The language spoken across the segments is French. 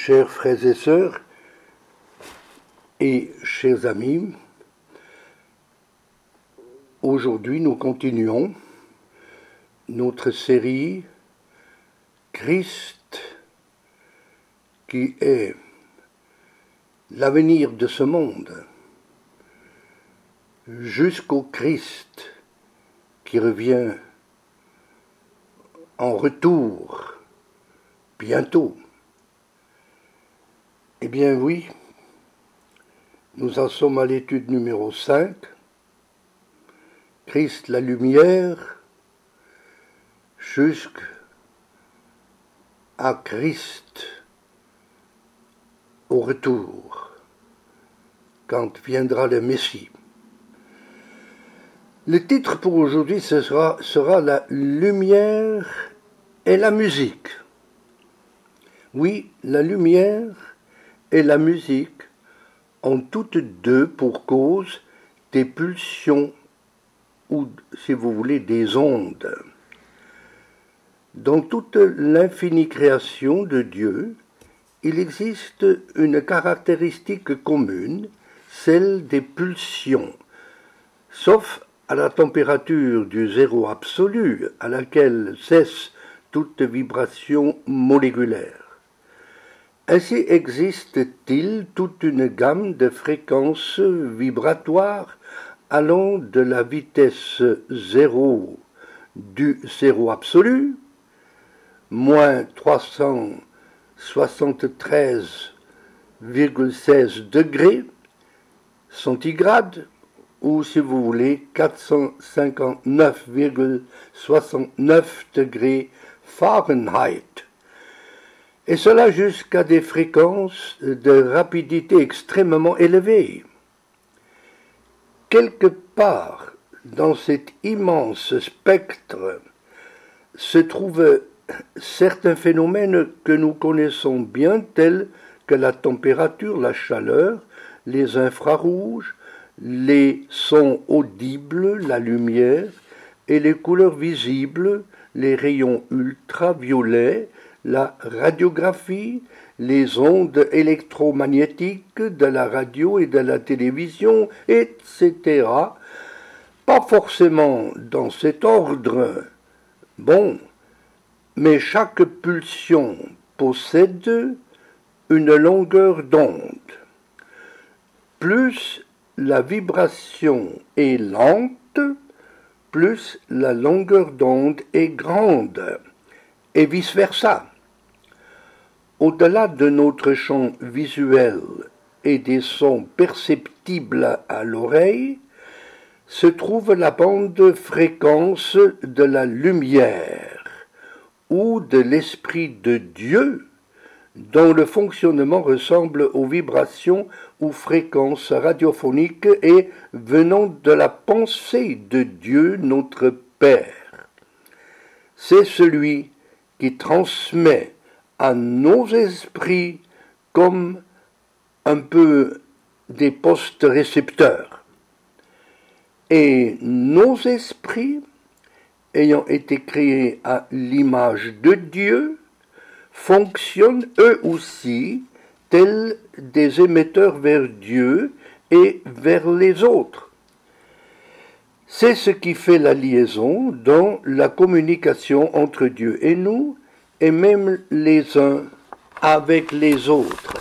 Chers frères et sœurs et chers amis, aujourd'hui nous continuons notre série Christ qui est l'avenir de ce monde, jusqu'au Christ qui revient en retour bientôt. Eh bien oui, nous en sommes à l'étude numéro 5, Christ la lumière, jusqu'à Christ au retour, quand viendra le Messie. Le titre pour aujourd'hui sera la lumière et la musique. Oui, la lumière et la musique ont toutes deux pour cause des pulsions ou, si vous voulez, des ondes. Dans toute l'infinie création de Dieu, il existe une caractéristique commune, celle des pulsions, sauf à la température du zéro absolu, à laquelle cesse toute vibration moléculaire. Ainsi existe-t-il toute une gamme de fréquences vibratoires allant de la vitesse zéro du zéro absolu, moins 373,16 degrés centigrades, ou si vous voulez 459,69 degrés Fahrenheit. Et cela jusqu'à des fréquences de rapidité extrêmement élevées. Quelque part dans cet immense spectre se trouvent certains phénomènes que nous connaissons bien, tels que la température, la chaleur, les infrarouges, les sons audibles, la lumière, et les couleurs visibles, les rayons ultraviolets, la radiographie, les ondes électromagnétiques de la radio et de la télévision, etc. Pas forcément dans cet ordre. Bon, mais chaque pulsion possède une longueur d'onde. Plus la vibration est lente, plus la longueur d'onde est grande, et vice-versa. Au-delà de notre champ visuel et des sons perceptibles à l'oreille, se trouve la bande fréquence de la lumière ou de l'Esprit de Dieu, dont le fonctionnement ressemble aux vibrations ou fréquences radiophoniques et venant de la pensée de Dieu notre Père. C'est celui qui transmet à nos esprits comme un peu des postes récepteurs. Et nos esprits, ayant été créés à l'image de Dieu, fonctionnent eux aussi tels des émetteurs vers Dieu et vers les autres. C'est ce qui fait la liaison dans la communication entre Dieu et nous, et même les uns avec les autres.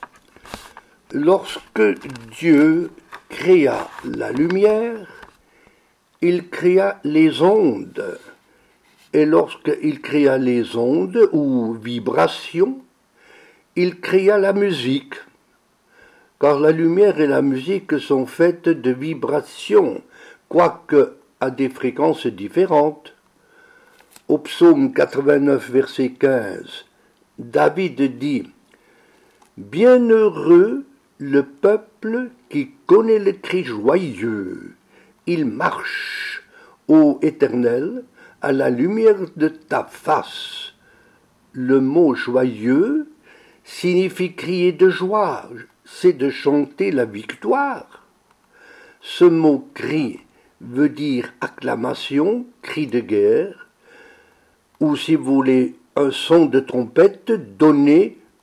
Lorsque Dieu créa la lumière, il créa les ondes. Et lorsqu'il créa les ondes ou vibrations, il créa la musique. Car la lumière et la musique sont faites de vibrations, quoique à des fréquences différentes. Au psaume 89, verset 15, David dit « Bienheureux le peuple qui connaît le cri joyeux, il marche, ô Éternel, à la lumière de ta face. » Le mot joyeux signifie crier de joie, c'est de chanter la victoire. Ce mot cri veut dire acclamation, cri de guerre, ou si vous voulez, un son de trompette donné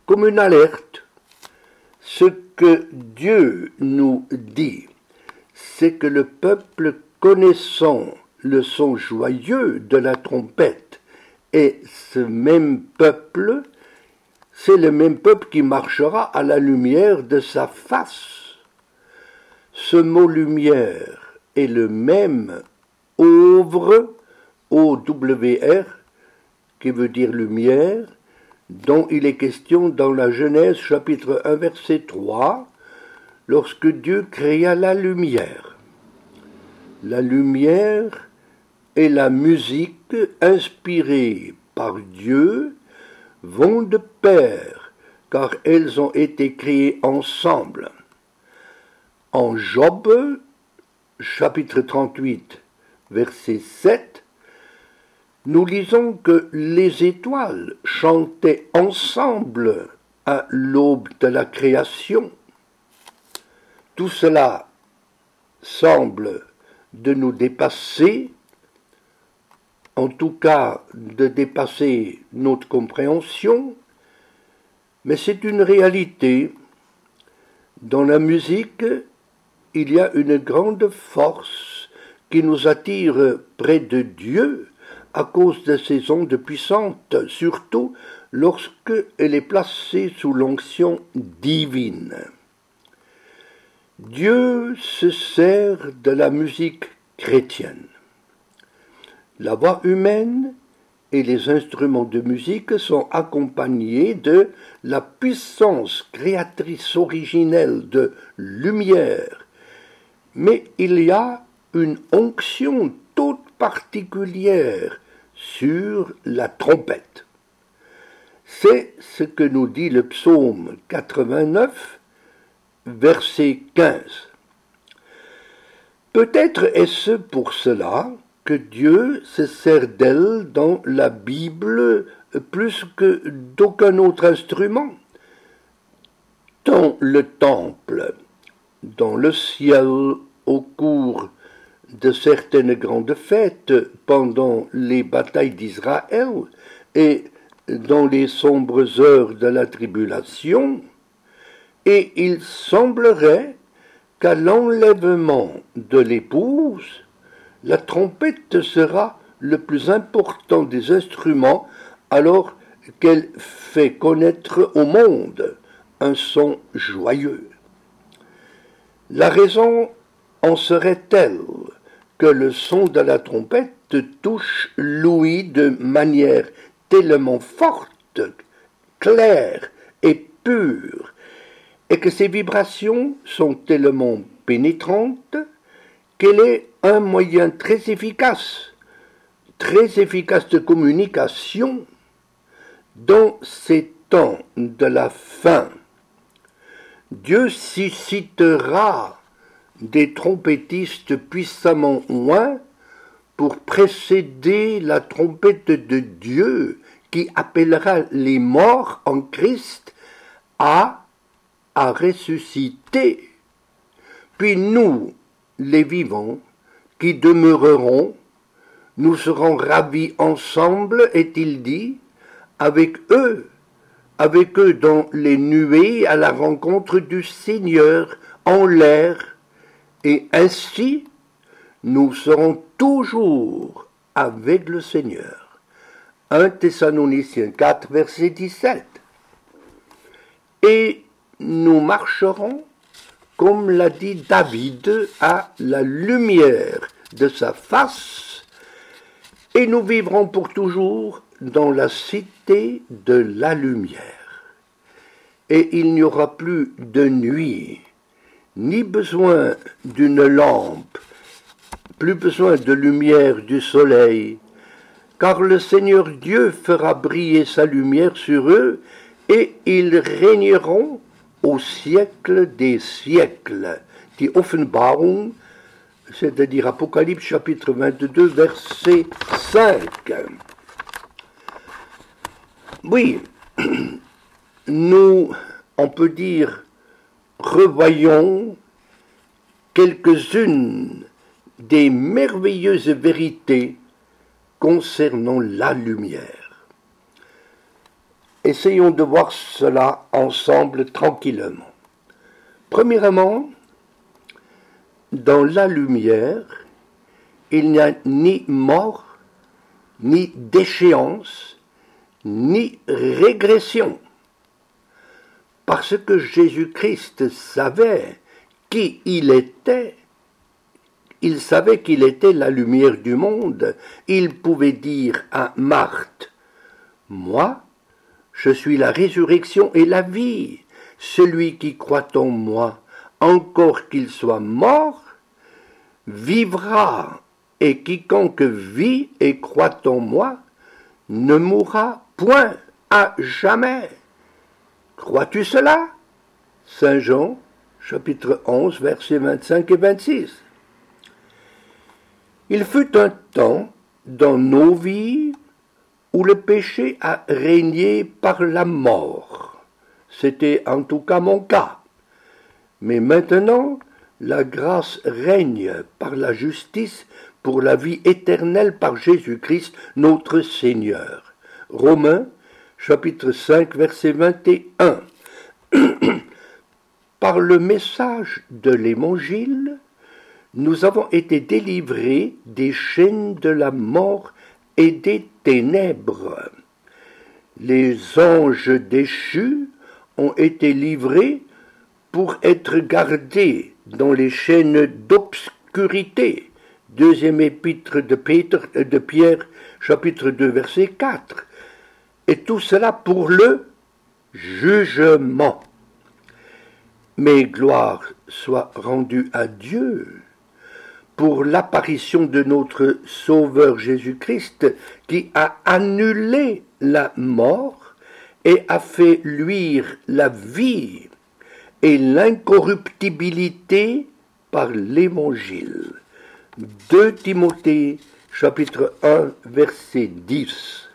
comme une alerte. Ce que Dieu nous dit, c'est que le peuple connaissant le son joyeux de la trompette, et ce même peuple, c'est le même peuple qui marchera à la lumière de sa face. Ce mot lumière est le même ouvre, O-W-R, qui veut dire lumière, dont il est question dans la Genèse chapitre 1 verset 3, lorsque Dieu créa la lumière. La lumière et la musique inspirées par Dieu vont de pair, car elles ont été créées ensemble. En Job, chapitre 38, verset 7, nous lisons que les étoiles chantaient ensemble à l'aube de la création. Tout cela semble de nous dépasser, en tout cas de dépasser notre compréhension, mais c'est une réalité. Dans la musique, il y a une grande force qui nous attire près de Dieu à cause de ses ondes puissantes, surtout lorsqu'elle est placée sous l'onction divine. Dieu se sert de la musique chrétienne. La voix humaine et les instruments de musique sont accompagnés de la puissance créatrice originelle de lumière, mais il y a une onction toute particulière sur la trompette. C'est ce que nous dit le psaume 89, verset 15. Peut-être est-ce pour cela que Dieu se sert d'elle dans la Bible plus que d'aucun autre instrument. Dans le temple, dans le ciel, au cours de certaines grandes fêtes, pendant les batailles d'Israël et dans les sombres heures de la tribulation, et il semblerait qu'à l'enlèvement de l'épouse, la trompette sera le plus important des instruments alors qu'elle fait connaître au monde un son joyeux. La raison en serait telle que le son de la trompette touche l'ouïe de manière tellement forte, claire et pure, et que ses vibrations sont tellement pénétrantes qu'elle est un moyen très efficace de communication dans ces temps de la fin. Dieu suscitera des trompettistes puissamment oints pour précéder la trompette de Dieu qui appellera les morts en Christ à ressusciter. Puis nous, les vivants, qui demeurerons, nous serons ravis ensemble, est-il dit, avec eux dans les nuées à la rencontre du Seigneur en l'air, et ainsi nous serons toujours avec le Seigneur. 1 Thessaloniciens 4, verset 17. Et nous marcherons, comme l'a dit David, à la lumière de sa face, et nous vivrons pour toujours dans la cité de la lumière. Et il n'y aura plus de nuit, ni besoin d'une lampe, plus besoin de lumière du soleil, car le Seigneur Dieu fera briller sa lumière sur eux, et ils régneront au siècle des siècles. Die Offenbarung, c'est-à-dire Apocalypse chapitre 22, verset 5. Oui, nous, on peut dire, revoyons quelques-unes des merveilleuses vérités concernant la lumière. Essayons de voir cela ensemble tranquillement. Premièrement, dans la lumière, il n'y a ni mort, ni déchéance, ni régression. Parce que Jésus-Christ savait qui il était, il savait qu'il était la lumière du monde, il pouvait dire à Marthe, « Moi, je suis la résurrection et la vie. Celui qui croit en moi, encore qu'il soit mort, vivra. Et quiconque vit et croit en moi, ne mourra point à jamais. » Crois-tu cela? Saint Jean, chapitre 11, versets 25 et 26. Il fut un temps dans nos vies où le péché a régné par la mort. C'était en tout cas mon cas. Mais maintenant, la grâce règne par la justice pour la vie éternelle par Jésus-Christ, notre Seigneur. Romains, chapitre 5, verset 21. Par le message de l'Évangile, nous avons été délivrés des chaînes de la mort et des ténèbres. Les anges déchus ont été livrés pour être gardés dans les chaînes d'obscurité. Deuxième épître de Pierre, chapitre 2, verset 4. Et tout cela pour le jugement. Mais gloire soit rendue à Dieu pour l'apparition de notre Sauveur Jésus-Christ qui a annulé la mort et a fait luire la vie et l'incorruptibilité par l'Évangile. 2 Timothée, chapitre 1, verset 10.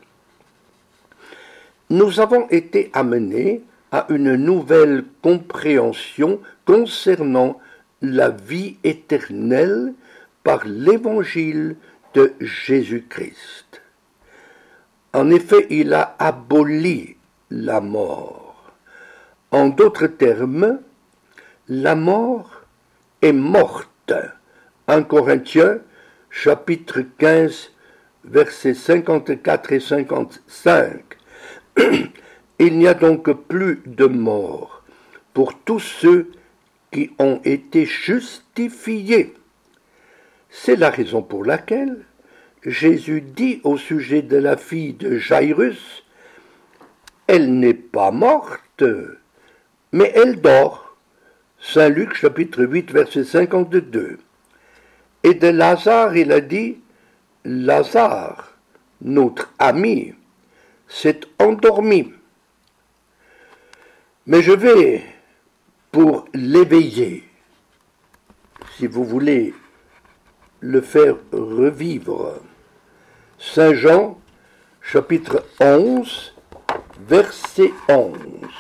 Nous avons été amenés à une nouvelle compréhension concernant la vie éternelle par l'Évangile de Jésus-Christ. En effet, il a aboli la mort. En d'autres termes, la mort est morte. 1 Corinthiens, chapitre 15, versets 54 et 55. Il n'y a donc plus de mort pour tous ceux qui ont été justifiés. C'est la raison pour laquelle Jésus dit au sujet de la fille de Jairus, « Elle n'est pas morte, mais elle dort. » Saint Luc, chapitre 8, verset 52. Et de Lazare, il a dit, « Lazare, notre ami, s'est endormi. Mais je vais pour l'éveiller, si vous voulez le faire revivre. » Saint Jean, chapitre 11, verset 11.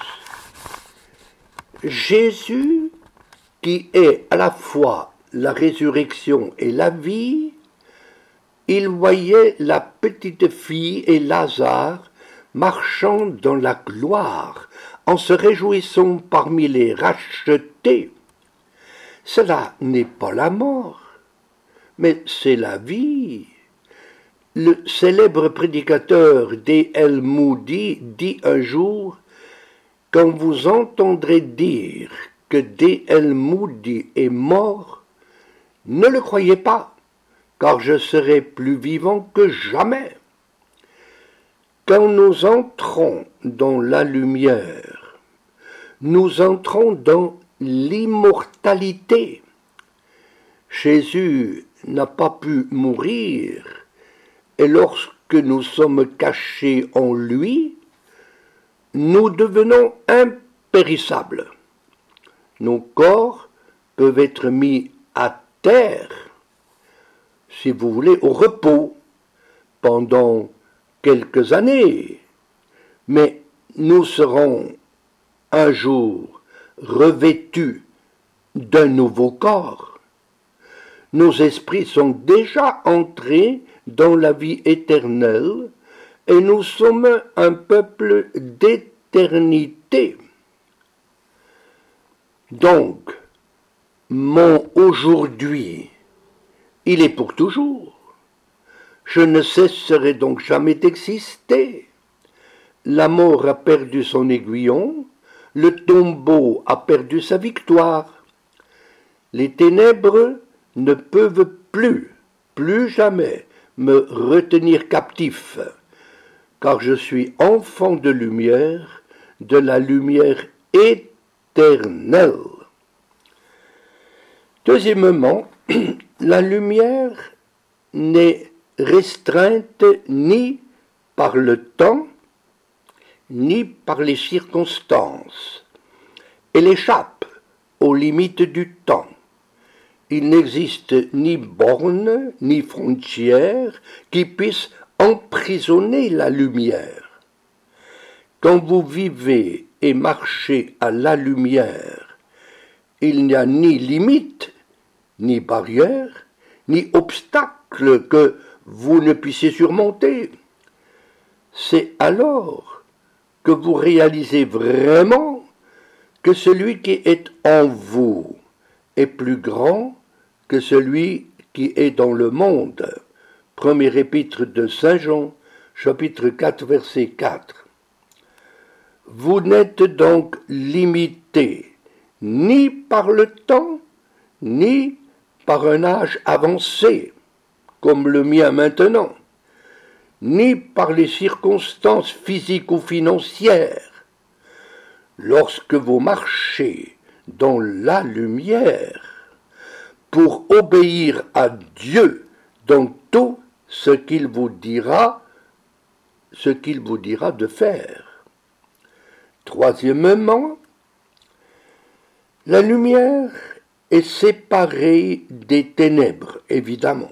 Jésus, qui est à la fois la résurrection et la vie, il voyait la petite fille et Lazare marchant dans la gloire, en se réjouissant parmi les rachetés. Cela n'est pas la mort, mais c'est la vie. Le célèbre prédicateur D.L. Moody dit un jour, « Quand vous entendrez dire que D.L. Moody est mort, ne le croyez pas, car je serai plus vivant que jamais. » Quand nous entrons dans la lumière, nous entrons dans l'immortalité. Jésus n'a pas pu mourir, et lorsque nous sommes cachés en lui, nous devenons impérissables. Nos corps peuvent être mis à terre, si vous voulez, au repos, pendant quelques années, mais nous serons un jour revêtus d'un nouveau corps. Nos esprits sont déjà entrés dans la vie éternelle et nous sommes un peuple d'éternité. Donc, mon aujourd'hui, il est pour toujours. Je ne cesserai donc jamais d'exister. La mort a perdu son aiguillon, le tombeau a perdu sa victoire. Les ténèbres ne peuvent plus jamais me retenir captif, car je suis enfant de la lumière éternelle. Deuxièmement, la lumière n'est restreinte ni par le temps, ni par les circonstances. Elle échappe aux limites du temps. Il n'existe ni borne, ni frontière qui puisse emprisonner la lumière. Quand vous vivez et marchez à la lumière, il n'y a ni limite, ni barrière, ni obstacle que vous ne puissiez surmonter. C'est alors que vous réalisez vraiment que celui qui est en vous est plus grand que celui qui est dans le monde. Premier épître de Saint Jean, chapitre 4, verset 4. Vous n'êtes donc limité ni par le temps, ni par un âge avancé, comme le mien maintenant, ni par les circonstances physiques ou financières. Lorsque vous marchez dans la lumière, pour obéir à Dieu dans tout ce qu'il vous dira de faire. Troisièmement, la lumière est séparée des ténèbres, évidemment.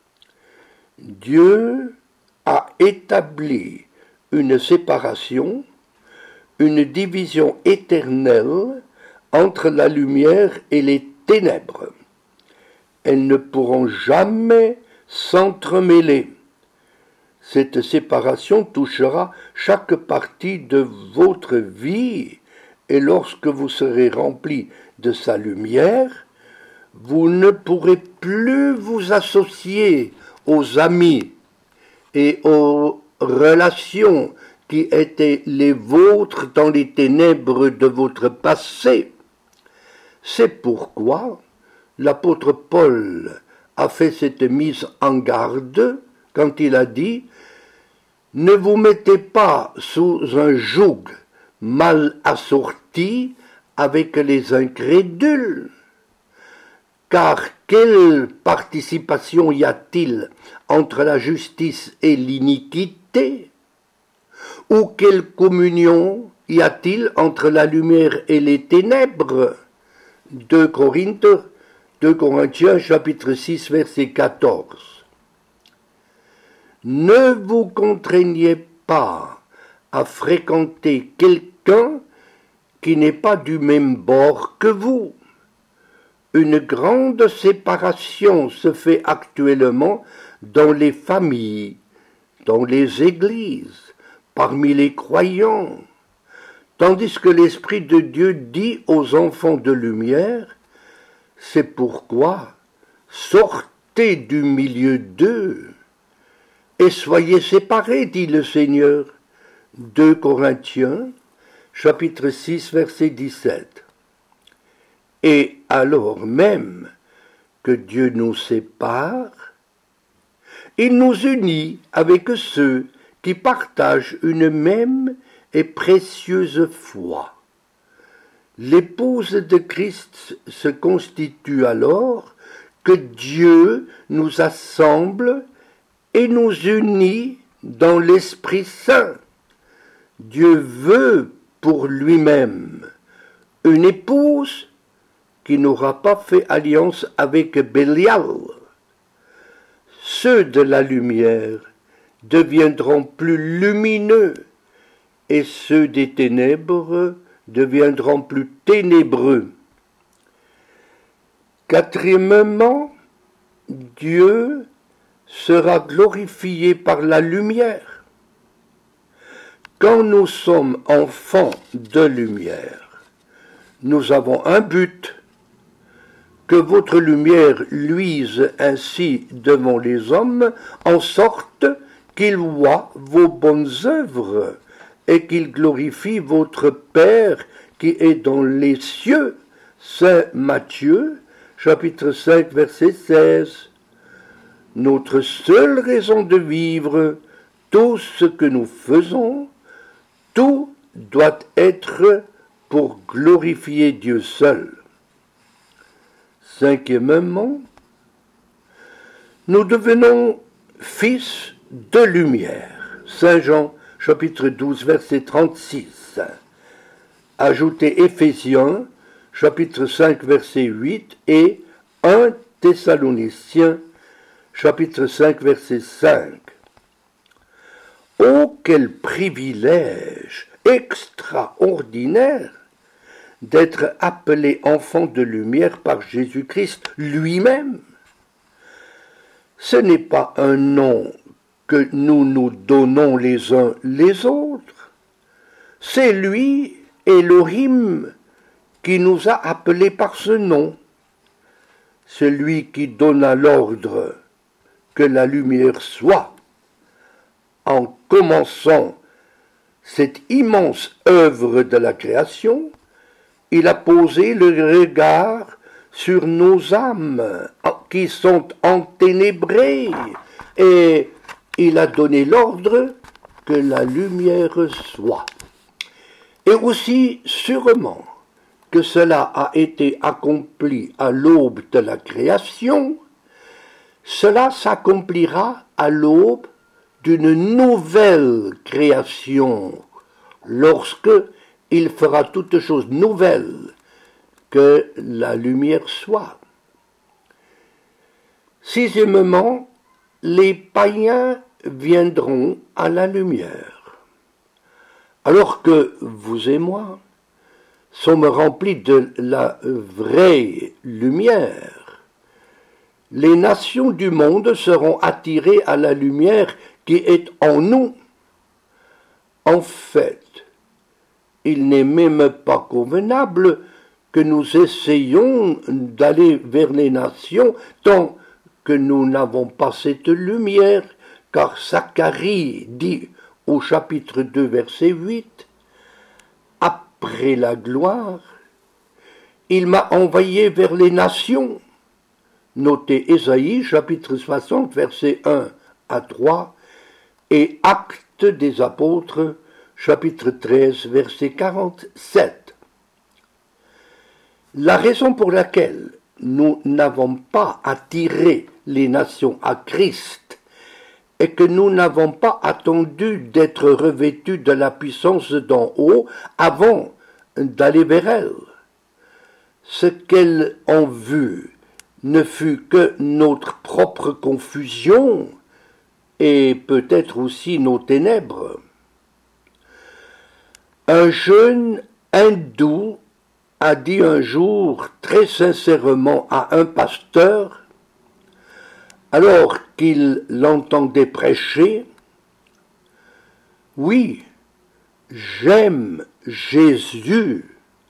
Dieu a établi une séparation, une division éternelle entre la lumière et les ténèbres. Elles ne pourront jamais s'entremêler. Cette séparation touchera chaque partie de votre vie, et lorsque vous serez rempli de sa lumière, vous ne pourrez plus vous associer aux amis et aux relations qui étaient les vôtres dans les ténèbres de votre passé. C'est pourquoi l'apôtre Paul a fait cette mise en garde quand il a dit « Ne vous mettez pas sous un joug mal assorti avec les incrédules, car quelle participation y a-t-il entre la justice et l'iniquité? Ou quelle communion y a-t-il entre la lumière et les ténèbres » 2 Corinthiens chapitre 6 verset 14. Ne vous contraignez pas à fréquenter quelqu'un qui n'est pas du même bord que vous. Une grande séparation se fait actuellement dans les familles, dans les églises, parmi les croyants, tandis que l'Esprit de Dieu dit aux enfants de lumière, c'est pourquoi sortez du milieu d'eux et soyez séparés, dit le Seigneur. 2 Corinthiens, chapitre 6, verset 17. Et alors même que Dieu nous sépare, il nous unit avec ceux qui partagent une même et précieuse foi. L'épouse de Christ se constitue alors que Dieu nous assemble et nous unit dans l'Esprit Saint. Dieu veut pour lui-même une épouse qui n'aura pas fait alliance avec Bélial. Ceux de la lumière deviendront plus lumineux et ceux des ténèbres deviendront plus ténébreux. Quatrièmement, Dieu sera glorifié par la lumière. quand nous sommes enfants de lumière, nous avons un but, que votre lumière luise ainsi devant les hommes, en sorte qu'ils voient vos bonnes œuvres et qu'ils glorifient votre Père qui est dans les cieux. Saint Matthieu, chapitre 5, verset 16. Notre seule raison de vivre, tout ce que nous faisons, tout doit être pour glorifier Dieu seul. Cinquièmement, nous devenons fils de lumière. Saint Jean, chapitre 12, verset 36. Ajoutez Éphésiens, chapitre 5, verset 8 et 1 Thessaloniciens, chapitre 5, verset 5. Oh, quel privilège extraordinaire d'être appelé enfant de lumière par Jésus-Christ lui-même. Ce n'est pas un nom que nous nous donnons les uns les autres. C'est lui, Elohim, qui nous a appelés par ce nom. C'est lui qui donna l'ordre que la lumière soit. En commençant cette immense œuvre de la création, il a posé le regard sur nos âmes qui sont enténébrées et il a donné l'ordre que la lumière soit. Et aussi sûrement que cela a été accompli à l'aube de la création, cela s'accomplira à l'aube d'une nouvelle création, lorsque il fera toute chose nouvelle, que la lumière soit. Sixièmement, les païens viendront à la lumière. Alors que vous et moi sommes remplis de la vraie lumière, les nations du monde seront attirées à la lumière qui est en nous. En fait, il n'est même pas convenable que nous essayions d'aller vers les nations tant que nous n'avons pas cette lumière, car Zacharie dit au chapitre 2, verset 8, « Après la gloire, il m'a envoyé vers les nations. » Notez Ésaïe, chapitre 60, verset 1 à 3, et Actes des apôtres, chapitre 13, verset 47. La raison pour laquelle nous n'avons pas attiré les nations à Christ est que nous n'avons pas attendu d'être revêtus de la puissance d'en haut avant d'aller vers elles. Ce qu'elles ont vu ne fut que notre propre confusion et peut-être aussi nos ténèbres. Un jeune hindou a dit un jour très sincèrement à un pasteur, alors qu'il l'entendait prêcher, « Oui, j'aime Jésus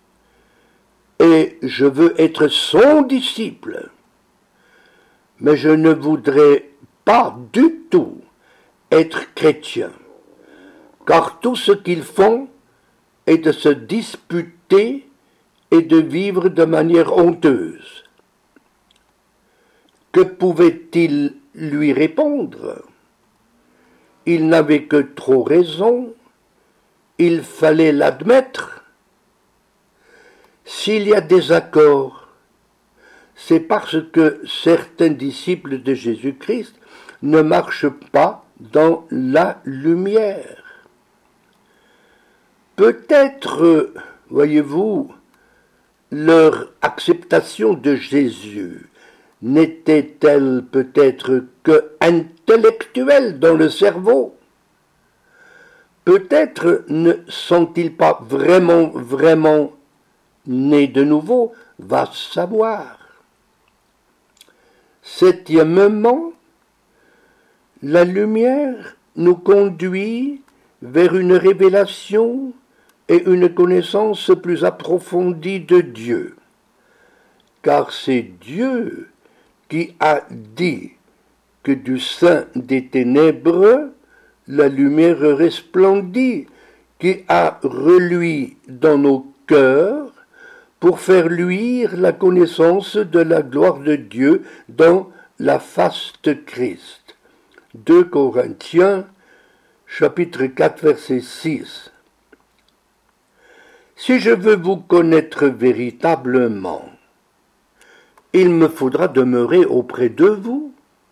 et je veux être son disciple, mais je ne voudrais pas du tout être chrétien, car tout ce qu'ils font est de se disputer et de vivre de manière honteuse. » Que pouvait-il lui répondre? Il n'avait que trop raison, il fallait l'admettre. S'il y a des accords, c'est parce que certains disciples de Jésus-Christ ne marchent pas dans la lumière. Peut-être, voyez-vous, leur acceptation de Jésus n'était-elle peut-être que intellectuelle dans le cerveau? Peut-être ne sont-ils pas vraiment nés de nouveau, va savoir. Septièmement, la lumière nous conduit vers une révélation et une connaissance plus approfondie de Dieu. Car c'est Dieu qui a dit que du sein des ténèbres, la lumière resplendit, qui a reluit dans nos cœurs pour faire luire la connaissance de la gloire de Dieu dans la face de Christ. 2 Corinthiens, chapitre 4, verset 6. Si je veux vous connaître véritablement, il me faudra demeurer auprès de vous.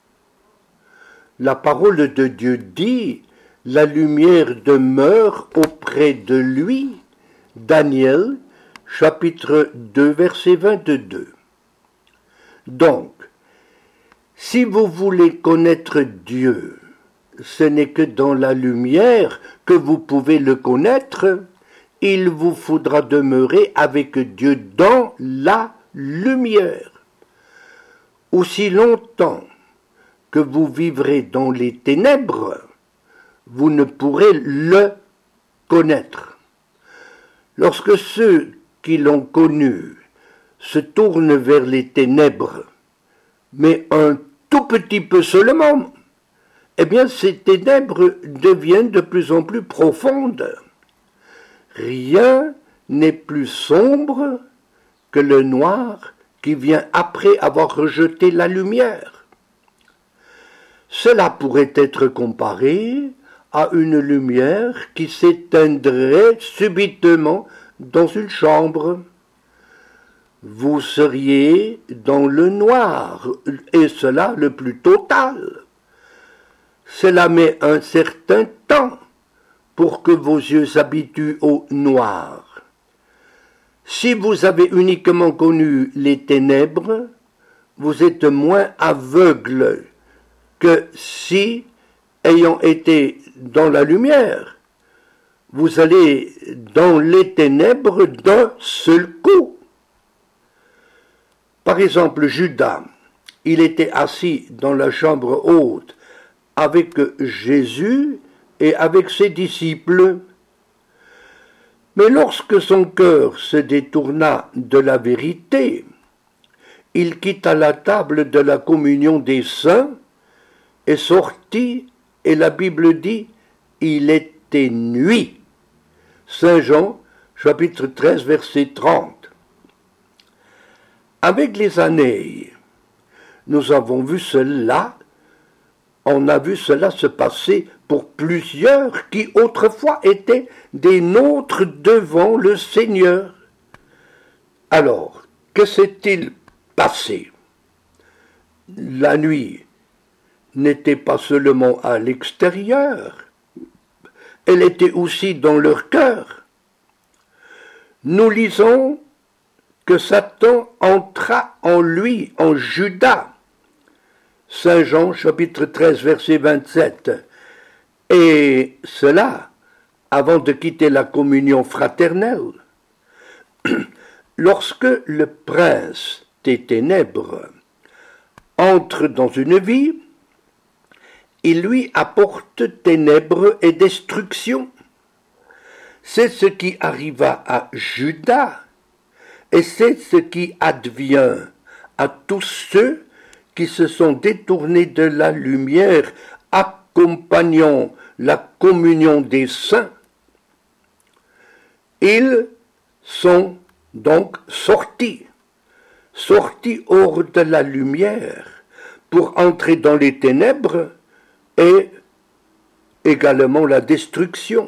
La parole de Dieu dit, la lumière demeure auprès de lui. Daniel, chapitre 2, verset 22. Donc, si vous voulez connaître Dieu, ce n'est que dans la lumière que vous pouvez le connaître. Il vous faudra demeurer avec Dieu dans la lumière. Aussi longtemps que vous vivrez dans les ténèbres, vous ne pourrez le connaître. Lorsque ceux qui l'ont connu se tournent vers les ténèbres, mais un tout petit peu seulement, eh bien ces ténèbres deviennent de plus en plus profondes. Rien n'est plus sombre que le noir qui vient après avoir rejeté la lumière. Cela pourrait être comparé à une lumière qui s'éteindrait subitement dans une chambre. Vous seriez dans le noir, et cela le plus total. Cela met un certain temps pour que vos yeux s'habituent au noir. Si vous avez uniquement connu les ténèbres, vous êtes moins aveugle que si, ayant été dans la lumière, vous allez dans les ténèbres d'un seul coup. Par exemple, Judas, il était assis dans la chambre haute avec Jésus et avec ses disciples. Mais lorsque son cœur se détourna de la vérité, il quitta la table de la communion des saints et sortit, et la Bible dit, il était nuit. Saint Jean, chapitre 13, verset 30. Avec les années, nous avons vu cela, on a vu cela se passer pour plusieurs qui autrefois étaient des nôtres devant le Seigneur. Alors, que s'est-il passé? La nuit n'était pas seulement à l'extérieur, elle était aussi dans leur cœur. Nous lisons que Satan entra en lui, en Judas. Saint Jean, chapitre 13, verset 27. Et cela, avant de quitter la communion fraternelle. Lorsque le prince des ténèbres entre dans une vie, il lui apporte ténèbres et destruction. C'est ce qui arriva à Judas, et c'est ce qui advient à tous ceux qui se sont détournés de la lumière, accompagnant la communion des saints. Ils sont donc sortis hors de la lumière pour entrer dans les ténèbres et également la destruction.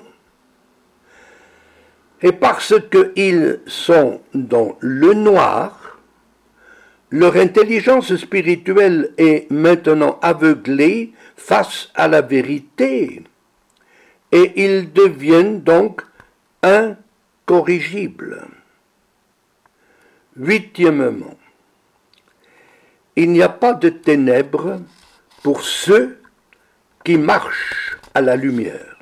Et parce qu'ils sont dans le noir, leur intelligence spirituelle est maintenant aveuglée face à la vérité, et ils deviennent donc incorrigibles. Huitièmement, il n'y a pas de ténèbres pour ceux qui marchent à la lumière.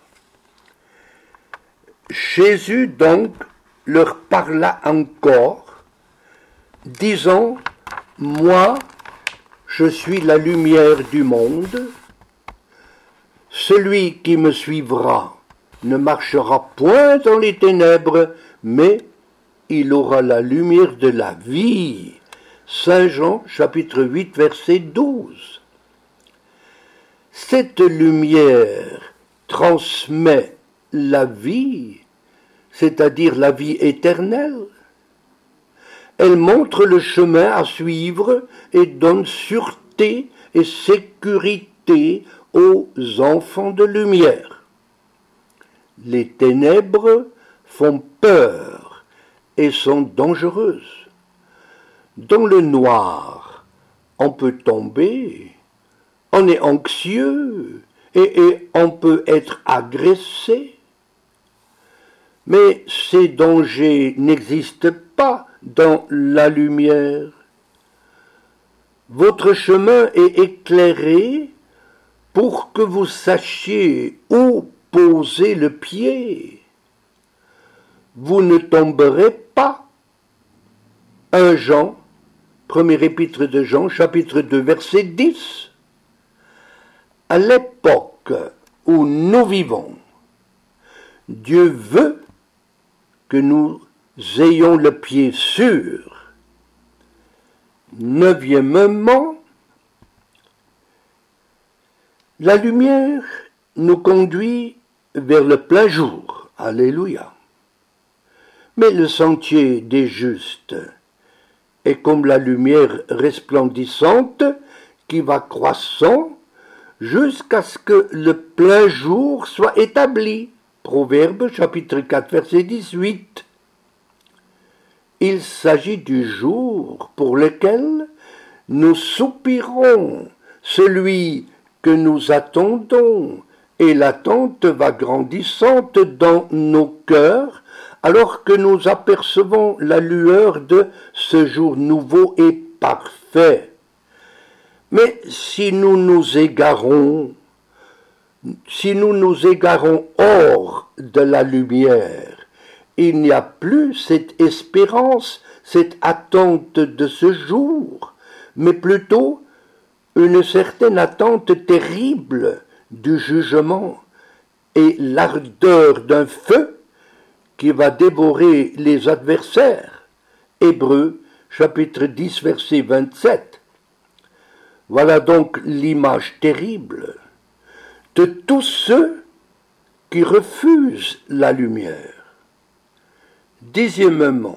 Jésus donc leur parla encore, disant, « Moi, je suis la lumière du monde. Celui qui me suivra ne marchera point dans les ténèbres, mais il aura la lumière de la vie. Saint Jean, chapitre 8, verset 12. Cette lumière transmet la vie, c'est-à-dire la vie éternelle. Elle montre le chemin à suivre et donne sûreté et sécurité aux enfants de lumière. Les ténèbres font peur et sont dangereuses. Dans le noir, on peut tomber, on est anxieux et on peut être agressé. Mais ces dangers n'existent pas dans la lumière. Votre chemin est éclairé pour que vous sachiez où poser le pied. Vous ne tomberez pas. 1 Jean, premier épître de Jean, chapitre 2, verset 10. À l'époque où nous vivons, Dieu veut que nous ayons le pied sûr. Neuvièmement, la lumière nous conduit vers le plein jour. Alléluia. Mais le sentier des justes est comme la lumière resplendissante qui va croissant jusqu'à ce que le plein jour soit établi. Proverbe chapitre 4 verset 18. Il s'agit du jour pour lequel nous soupirons, celui que nous attendons, et l'attente va grandissante dans nos cœurs, alors que nous apercevons la lueur de ce jour nouveau et parfait. Mais si nous nous égarons hors de la lumière, il n'y a plus cette espérance, cette attente de ce jour, mais plutôt une certaine attente terrible du jugement et l'ardeur d'un feu qui va dévorer les adversaires. Hébreux, chapitre 10, verset 27. Voilà donc l'image terrible de tous ceux qui refusent la lumière. Dixièmement,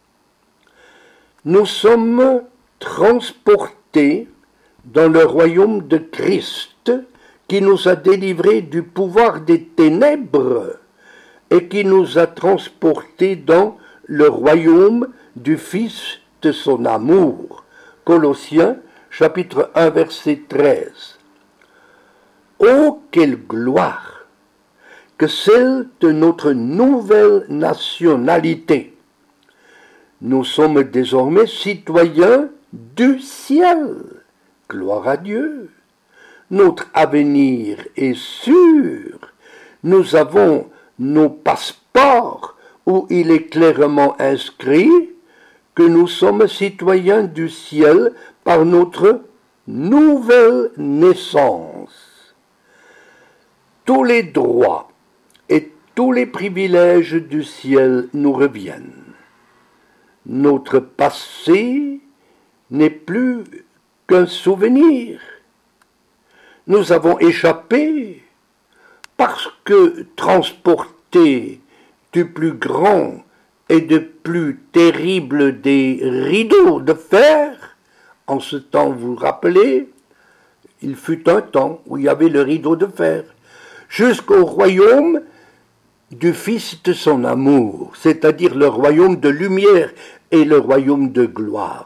nous sommes transportés dans le royaume de Christ qui nous a délivrés du pouvoir des ténèbres et qui nous a transportés dans le royaume du Fils de son amour. Colossiens, chapitre 1, verset 13. Oh, quelle gloire que celle de notre nouvelle nationalité! Nous sommes désormais citoyens du ciel. Gloire à Dieu. Notre avenir est sûr. Nous avons nos passeports où il est clairement inscrit que nous sommes citoyens du ciel par notre nouvelle naissance. Tous les droits et tous les privilèges du ciel nous reviennent. Notre passé n'est plus qu'un souvenir. Nous avons échappé parce que transportés du plus grand et de plus terrible des rideaux de fer, en ce temps, vous vous rappelez, il fut un temps où il y avait le rideau de fer, jusqu'au royaume du Fils de son amour, c'est-à-dire le royaume de lumière et le royaume de gloire.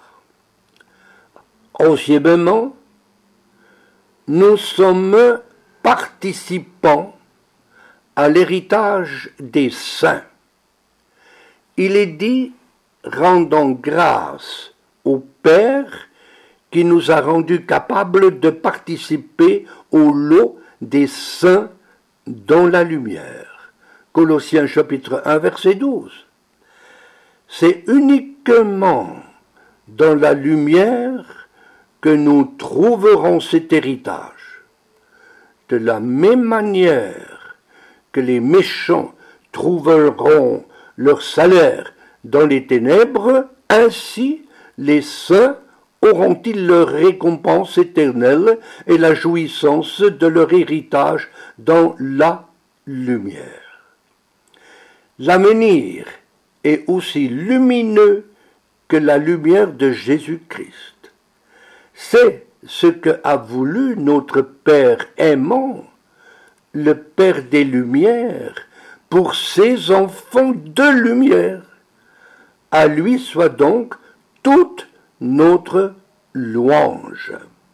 Onzièmement, nous sommes participants à l'héritage des saints. Il est dit, rendant grâce au Père qui nous a rendus capables de participer au lot des saints dans la lumière. Colossiens chapitre 1 verset 12. C'est uniquement dans la lumière que nous trouverons cet héritage. De la même manière que les méchants trouveront leur salaire dans les ténèbres, ainsi les saints auront-ils leur récompense éternelle et la jouissance de leur héritage dans la lumière. L'avenir est aussi lumineux que la lumière de Jésus-Christ. C'est ce que a voulu notre Père aimant, le Père des Lumières, pour ses enfants de lumière. À lui soit donc toute notre louange.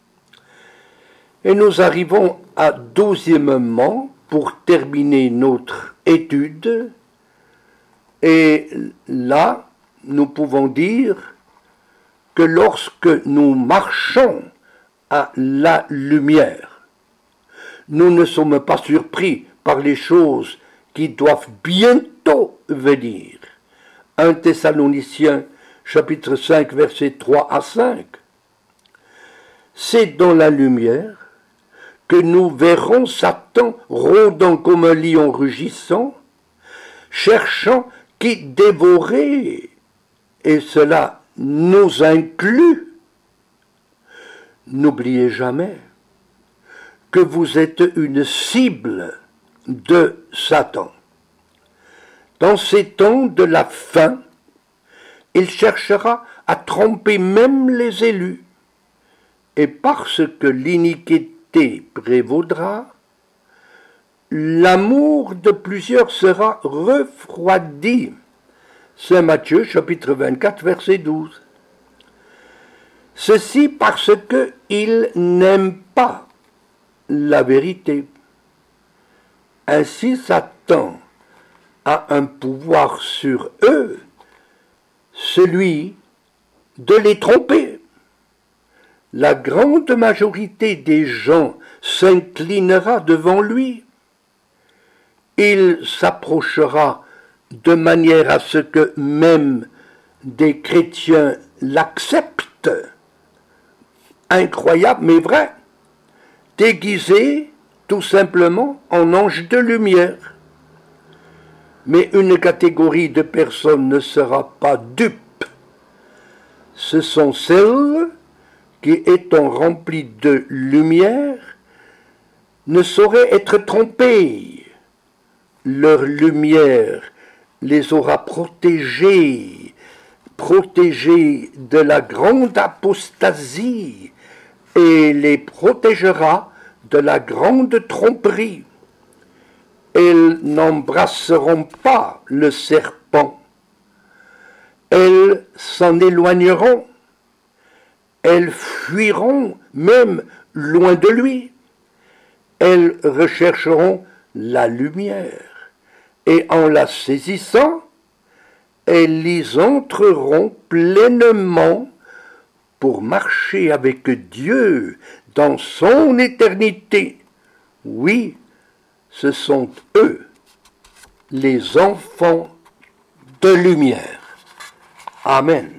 Et nous arrivons à 12e pour terminer notre étude. Et là, nous pouvons dire que lorsque nous marchons à la lumière, nous ne sommes pas surpris par les choses qui doivent bientôt venir. 1 Thessaloniciens chapitre 5 versets 3 à 5. C'est dans la lumière que nous verrons Satan rôdant comme un lion rugissant, cherchant qui dévorer, et cela nous inclut. N'oubliez jamais que vous êtes une cible de Satan. Dans ces temps de la fin, il cherchera à tromper même les élus. Et parce que l'iniquité prévaudra, l'amour de plusieurs sera refroidi. Saint Matthieu, chapitre 24, verset 12. Ceci parce qu'ils n'aiment pas la vérité. Ainsi Satan a un pouvoir sur eux, celui de les tromper. La grande majorité des gens s'inclinera devant lui. Il s'approchera de manière à ce que même des chrétiens l'acceptent. Incroyable mais vrai. Déguisé tout simplement en ange de lumière. Mais une catégorie de personnes ne sera pas dupe. Ce sont celles qui, étant remplies de lumière, ne sauraient être trompées. Leur lumière les aura protégés de la grande apostasie et les protégera de la grande tromperie. Elles n'embrasseront pas le serpent. Elles s'en éloigneront. Elles fuiront même loin de lui. Elles rechercheront la lumière. Et en la saisissant, elles y entreront pleinement pour marcher avec Dieu dans son éternité. Oui, ce sont eux, les enfants de lumière. Amen.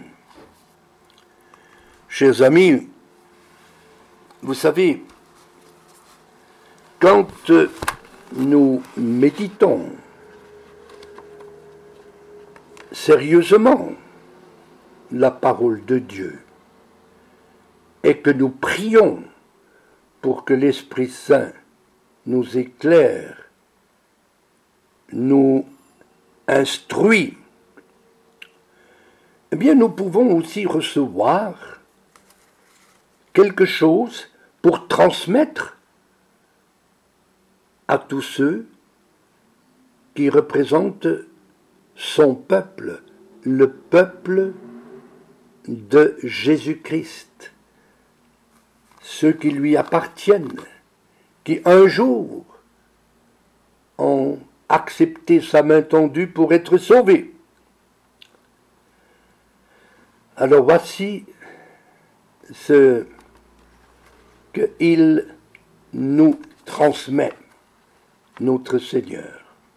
Chers amis, vous savez, quand nous méditons sérieusement la parole de Dieu et que nous prions pour que l'Esprit Saint nous éclaire, nous instruit, eh bien nous pouvons aussi recevoir quelque chose pour transmettre à tous ceux qui représentent son peuple, le peuple de Jésus-Christ, ceux qui lui appartiennent, qui un jour ont accepté sa main tendue pour être sauvés. Alors voici ce qu'il nous transmet, notre Seigneur.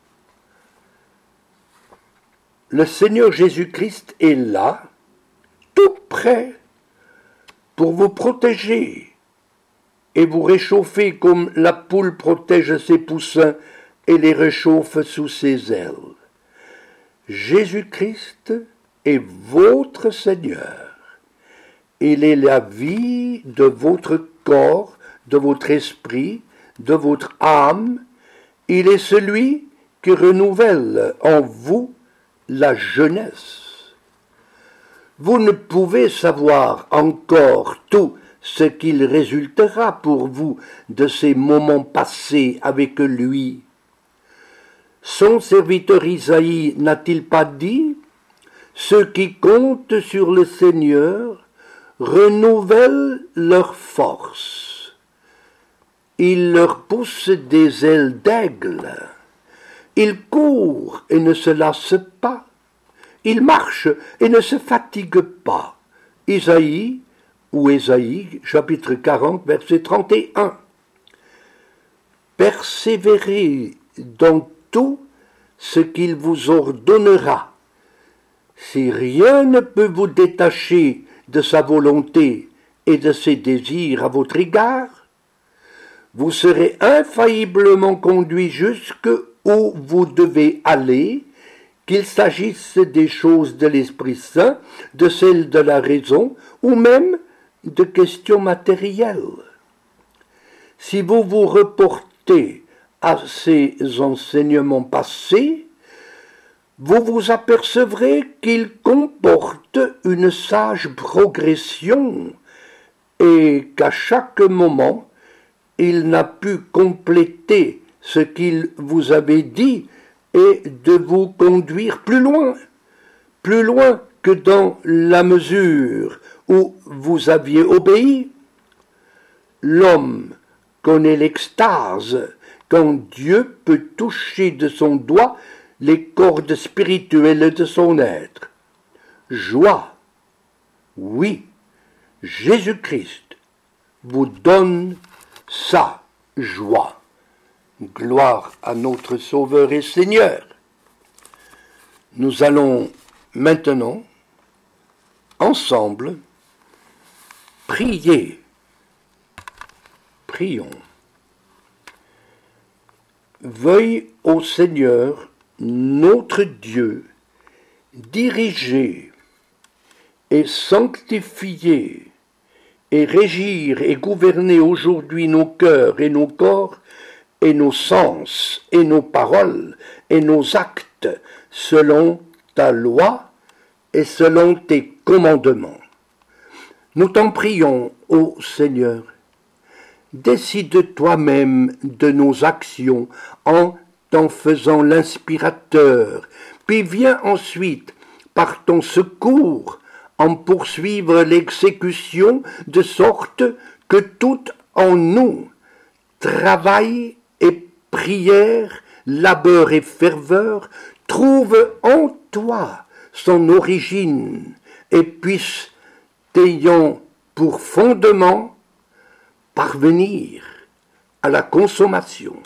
Le Seigneur Jésus-Christ est là, tout prêt, pour vous protéger et vous réchauffer comme la poule protège ses poussins et les réchauffe sous ses ailes. Jésus-Christ est votre Seigneur. Il est la vie de votre corps, de votre esprit, de votre âme. Il est celui qui renouvelle en vous la jeunesse. Vous ne pouvez savoir encore tout ce qu'il résultera pour vous de ces moments passés avec lui. Son serviteur Isaïe n'a-t-il pas dit « Ceux qui comptent sur le Seigneur renouvellent leur force. Il leur pousse des ailes d'aigle. Ils courent et ne se lassent pas. Ils marchent et ne se fatiguent pas. » Isaïe, ou Ésaïe, chapitre 40, verset 31. Persévérez dans tout ce qu'il vous ordonnera. Si rien ne peut vous détacher de sa volonté et de ses désirs à votre égard, vous serez infailliblement conduit jusque où vous devez aller, qu'il s'agisse des choses de l'Esprit Saint, de celles de la raison, ou même de questions matérielles. Si vous vous reportez à ces enseignements passés, vous vous apercevrez qu'ils comportent une sage progression et qu'à chaque moment, il n'a pu compléter ce qu'il vous avait dit et de vous conduire plus loin que dans la mesure où vous aviez obéi. L'homme connaît l'extase quand Dieu peut toucher de son doigt les cordes spirituelles de son être. Joie, oui, Jésus-Christ vous donne sa joie. Gloire à notre Sauveur et Seigneur. Nous allons maintenant, ensemble, prier. Prions. Veuille au Seigneur, notre Dieu, diriger et sanctifier et régir et gouverner aujourd'hui nos cœurs et nos corps et nos sens et nos paroles et nos actes selon ta loi et selon tes commandements. Nous t'en prions, ô Seigneur. Décide toi-même de nos actions en t'en faisant l'inspirateur, puis viens ensuite, par ton secours, en poursuivre l'exécution de sorte que tout en nous, travail et prière, labeur et ferveur, trouve en toi son origine et puisse, t'ayant pour fondement, parvenir à la consommation.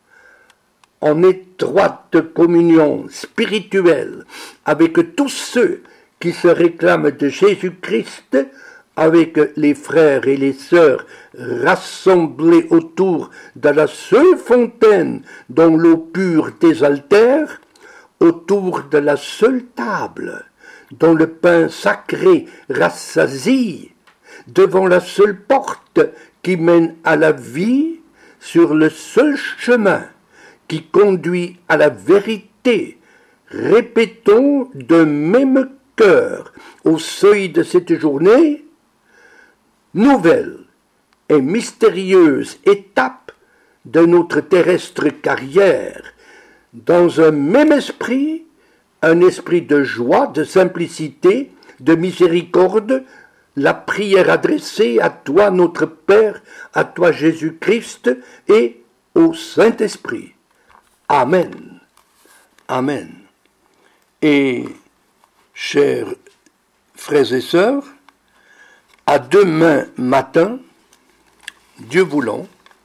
En étroite communion spirituelle avec tous ceux qui se réclament de Jésus-Christ, avec les frères et les sœurs rassemblés autour de la seule fontaine dont l'eau pure désaltère, autour de la seule table dont le pain sacré rassasie, devant la seule porte qui mène à la vie, sur le seul chemin qui conduit à la vérité, répétons d'un même cœur au seuil de cette journée, nouvelle et mystérieuse étape de notre terrestre carrière, dans un même esprit, un esprit de joie, de simplicité, de miséricorde, la prière adressée à toi, notre Père, à toi, Jésus-Christ, et au Saint-Esprit. Amen. Amen. Et, chers frères et sœurs, à demain matin, Dieu voulant,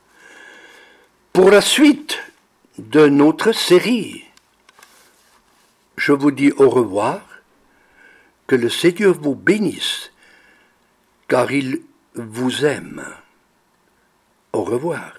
pour la suite de notre série. Je vous dis au revoir, que le Seigneur vous bénisse, car il vous aime. Au revoir.